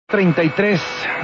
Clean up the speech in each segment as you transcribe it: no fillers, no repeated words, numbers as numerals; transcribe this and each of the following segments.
33,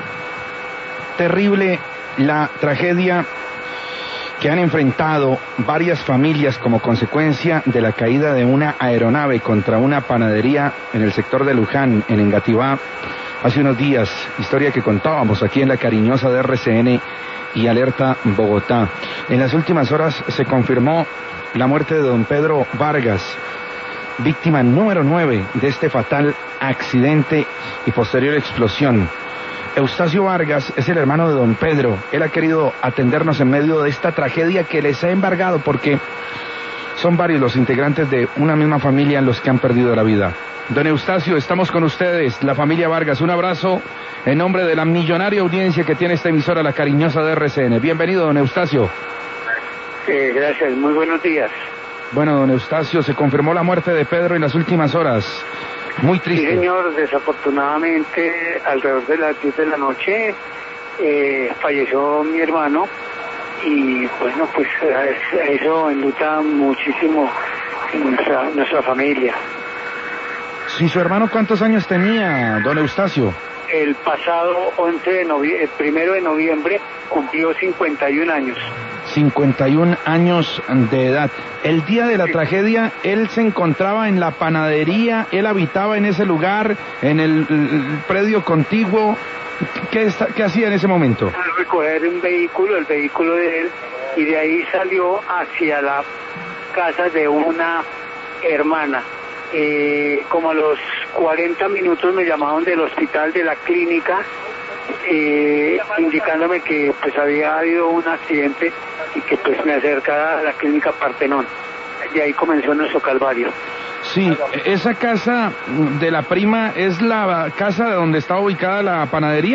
terrible la tragedia que han enfrentado varias familias como consecuencia de la caída de una aeronave contra una panadería en el sector de Luján, en Engativá, hace unos días. Historia que contábamos aquí en La Cariñosa de RCN y Alerta Bogotá. En las últimas horas se confirmó la muerte de don Pedro Vargas, víctima número 9 de este fatal accidente y posterior explosión. Eustacio Vargas es el hermano de don Pedro. Él ha querido atendernos en medio de esta tragedia que les ha embargado, porque son varios los integrantes de una misma familia los que han perdido la vida. Don Eustacio, estamos con ustedes, la familia Vargas. Un abrazo en nombre de la millonaria audiencia que tiene esta emisora, La Cariñosa de RCN. Bienvenido, don Eustacio. Gracias, muy buenos días. Bueno, don Eustacio, se confirmó la muerte de Pedro en las últimas horas. Muy triste. Sí, señor, desafortunadamente alrededor de las 10 de la noche falleció mi hermano y bueno, pues eso enluta muchísimo nuestra familia. Sí, ¿su hermano cuántos años tenía, don Eustacio? El pasado 1 de noviembre cumplió 51 años. 51 años de edad. El día de la tragedia, él se encontraba en la panadería, él habitaba en ese lugar, en el predio contiguo. ¿Qué hacía en ese momento? Recoger un vehículo, el vehículo de él, y de ahí salió hacia la casa de una hermana. Como a los 40 minutos me llamaron del hospital, de la clínica, indicándome que pues había habido un accidente y que pues me acercara a la clínica Partenón. De ahí comenzó nuestro calvario. Sí, ¿esa casa de la prima es la casa donde estaba ubicada la panadería?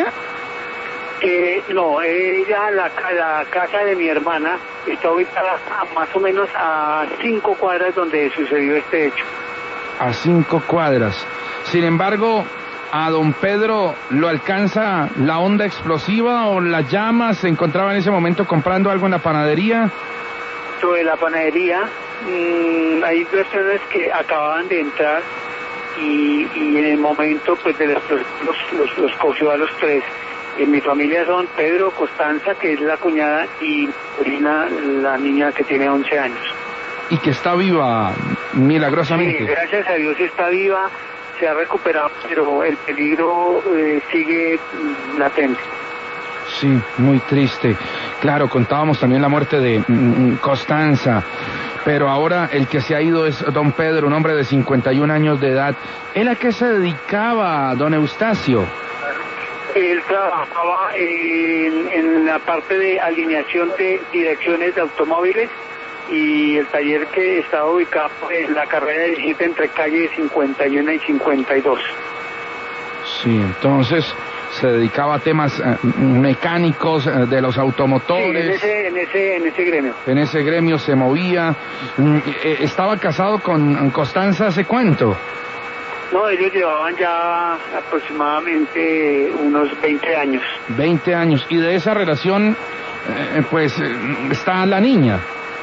No, la casa de mi hermana está ubicada más o menos a 5 cuadras donde sucedió este hecho. A 5 cuadras. Sin embargo, ¿a don Pedro lo alcanza la onda explosiva o las llamas? ¿Se encontraba en ese momento comprando algo en la panadería? Sobre la panadería, hay personas que acababan de entrar y en el momento pues de los cogió a los tres. En mi familia son Pedro, Constanza, que es la cuñada, y Corina, la niña que tiene 11 años. Y que está viva, milagrosamente. Sí, gracias a Dios está viva, se ha recuperado, pero el peligro sigue latente. Sí, muy triste. Claro, contábamos también la muerte de Constanza, pero ahora el que se ha ido es don Pedro, un hombre de 51 años de edad. ¿Él a qué se dedicaba, don Eustacio? Él trabajaba en la parte de alineación de direcciones de automóviles y el taller que estaba ubicado en la carrera de 17 entre calle 51 y 52. Sí, entonces se dedicaba a temas mecánicos de los automotores. Sí, en ese gremio. En ese gremio se movía. ¿Estaba casado con Constanza hace cuánto? No, ellos llevaban ya aproximadamente unos 20 años. 20 años. Y de esa relación, pues, está la niña.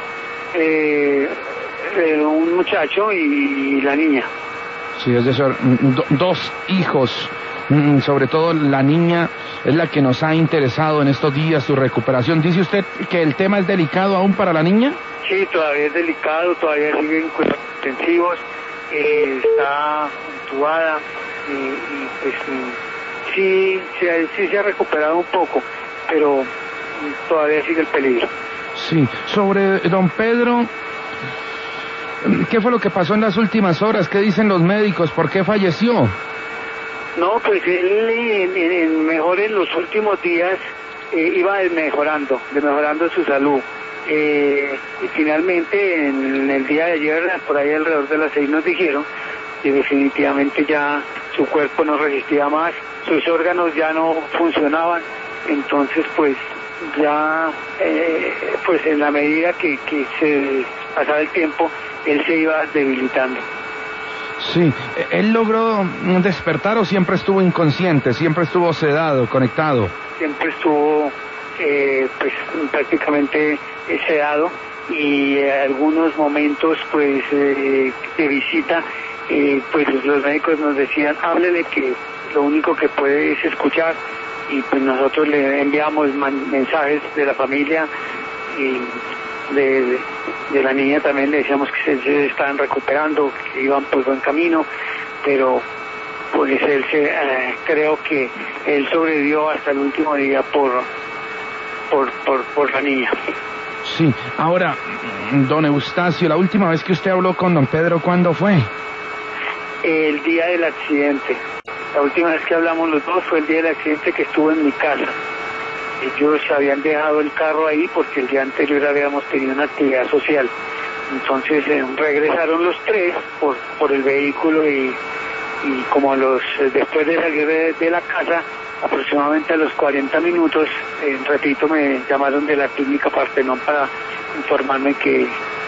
Un muchacho y la niña. Sí, es decir, dos hijos. Sobre todo la niña es la que nos ha interesado en estos días, su recuperación. ¿Dice usted que el tema es delicado aún para la niña? Sí, todavía es delicado, todavía siguen cuidados intensivos, está intubada y pues sí se ha recuperado un poco, pero todavía sigue el peligro. Sí, sobre don Pedro, ¿qué fue lo que pasó en las últimas horas? ¿Qué dicen los médicos? ¿Por qué falleció? No, pues él mejor en los últimos días iba desmejorando su salud. Y finalmente en el día de ayer, por ahí alrededor de las 6 nos dijeron que definitivamente ya su cuerpo no resistía más, sus órganos ya no funcionaban, entonces pues ya pues en la medida que se pasaba el tiempo, él se iba debilitando. Sí, ¿él logró despertar o siempre estuvo inconsciente, siempre estuvo sedado, conectado? Siempre estuvo pues prácticamente sedado y algunos momentos pues de visita pues los médicos nos decían, háblele que lo único que puede es escuchar, y pues nosotros le enviamos mensajes de la familia y de la niña también le decíamos que se estaban recuperando, que iban por buen camino, pero pues él creo que él sobrevivió hasta el último día por la niña. Sí, ahora, don Eustacio, la última vez que usted habló con don Pedro, ¿cuándo fue? El día del accidente. La última vez que hablamos los dos fue el día del accidente, que estuvo en mi casa. Ellos habían dejado el carro ahí porque el día anterior habíamos tenido una actividad social. Entonces regresaron los tres por el vehículo y como después de salir de la casa, aproximadamente a los 40 minutos, repito, me llamaron de la clínica Partenón para informarme que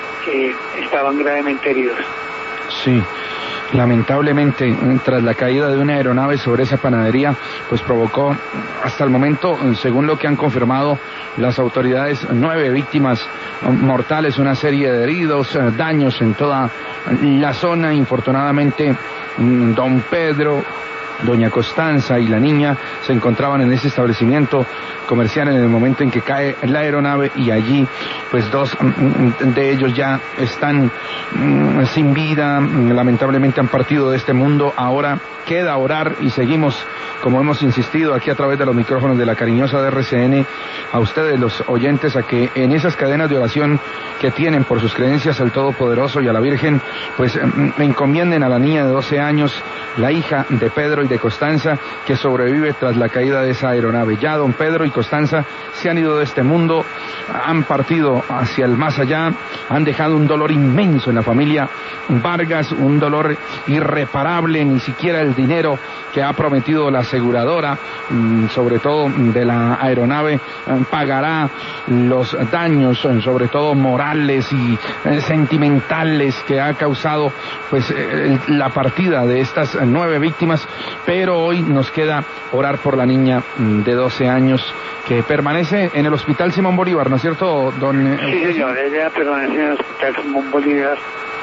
estaban gravemente heridos. Sí. Lamentablemente, tras la caída de una aeronave sobre esa panadería, pues provocó, hasta el momento, según lo que han confirmado las autoridades, 9 víctimas mortales, una serie de heridos, daños en toda la zona. Infortunadamente, don Pedro, doña Constanza y la niña se encontraban en ese establecimiento comercial en el momento en que cae la aeronave, y allí pues 2 de ellos ya están sin vida, lamentablemente han partido de este mundo. Ahora queda orar, y seguimos, como hemos insistido aquí a través de los micrófonos de la cariñosa de RCN, a ustedes los oyentes, a que en esas cadenas de oración que tienen por sus creencias al Todopoderoso y a la Virgen, pues encomienden a la niña de 12 años, la hija de Pedro y de Constanza, que sobrevive tras la caída de esa aeronave. Ya don Pedro y Constanza se han ido de este mundo, han partido hacia el más allá, han dejado un dolor inmenso en la familia Vargas, un dolor irreparable. Ni siquiera el dinero que ha prometido la aseguradora, sobre todo de la aeronave, pagará los daños, sobre todo morales y sentimentales, que ha causado pues la partida de estas 9 víctimas. Pero hoy nos queda orar por la niña de 12 años que permanece en el Hospital Simón Bolívar, ¿no es cierto, don? Sí, señor, ella permanece en el Hospital Simón Bolívar,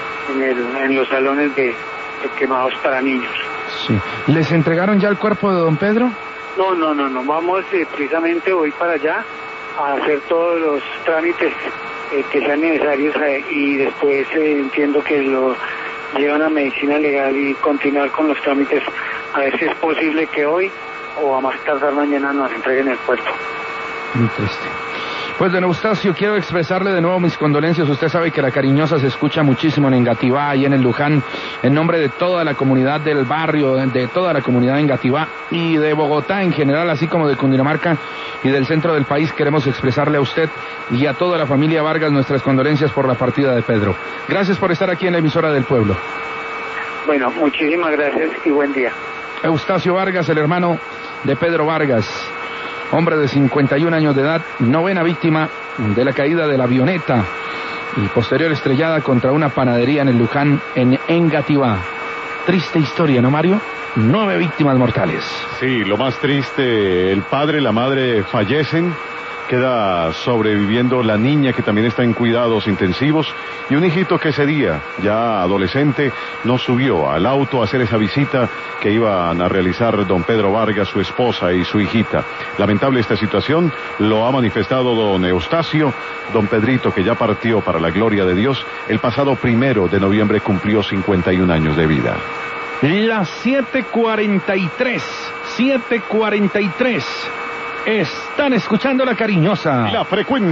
en los salones de quemados para niños. Sí. ¿Les entregaron ya el cuerpo de don Pedro? No, vamos precisamente hoy para allá a hacer todos los trámites que sean necesarios, y después entiendo que lo llevan a medicina legal y continuar con los trámites, a ver si es posible que hoy o a más tardar mañana nos entreguen el cuerpo. Muy triste. Pues don Eustacio, quiero expresarle de nuevo mis condolencias. Usted sabe que la cariñosa se escucha muchísimo en Engativá y en el Luján. En nombre de toda la comunidad del barrio, de toda la comunidad de Engativá y de Bogotá en general, así como de Cundinamarca y del centro del país, queremos expresarle a usted y a toda la familia Vargas nuestras condolencias por la partida de Pedro. Gracias por estar aquí en la emisora del pueblo. Bueno, muchísimas gracias y buen día. Eustacio Vargas, el hermano de Pedro Vargas, hombre de 51 años de edad, 9ª víctima de la caída de la avioneta y posterior estrellada contra una panadería en el Luján, en Engativá. Triste historia, ¿no, Mario? 9 víctimas mortales. Sí, lo más triste, el padre y la madre fallecen, queda sobreviviendo la niña, que también está en cuidados intensivos, y un hijito que ese día, ya adolescente, no subió al auto a hacer esa visita que iban a realizar don Pedro Vargas, su esposa y su hijita. Lamentable esta situación, lo ha manifestado don Eustacio. Don Pedrito, que ya partió para la gloria de Dios, el pasado 1 de noviembre cumplió 51 años de vida. Las 7:43. Están escuchando La Cariñosa. La frecuencia.